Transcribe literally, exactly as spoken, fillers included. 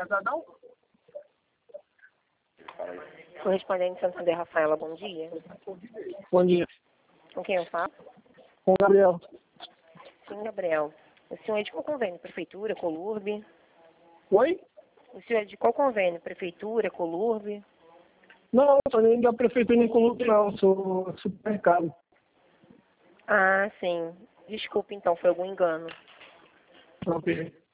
casadão? Correspondente Santander, Rafaela, bom dia. Bom dia. Com quem eu falo? Com o Gabriel. Sim, Gabriel. O senhor é de qual convênio? Prefeitura, Colurbe? Oi? O senhor é de qual convênio? Prefeitura, Colurbe? Não, eu sou nem da prefeitura nem Colombo, não. Eu sou supermercado. Ah, sim. Desculpe, então, foi algum engano. Ok.